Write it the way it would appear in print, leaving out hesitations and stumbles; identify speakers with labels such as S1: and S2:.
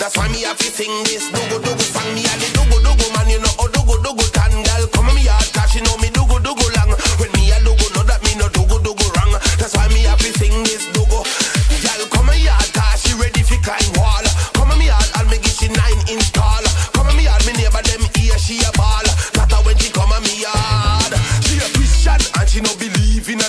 S1: That's why me have to sing this. Dogo dogo song me a